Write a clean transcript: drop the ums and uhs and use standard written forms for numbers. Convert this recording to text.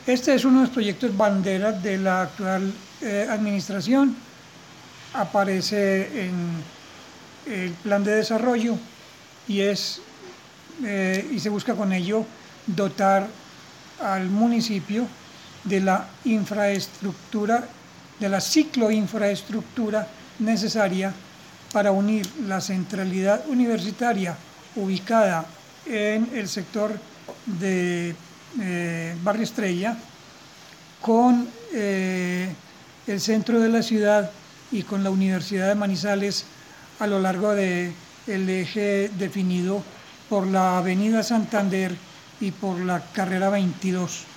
Este es uno de los proyectos bandera de la actual administración. Aparece en el plan de desarrollo y, y se busca con ello dotar al municipio de la infraestructura, de la cicloinfraestructura necesaria para unir la centralidad universitaria ubicada en el sector de Barrio Estrella con el centro de la ciudad y con la Universidad de Manizales a lo largo del eje definido por la Avenida Santander y por la carrera 22.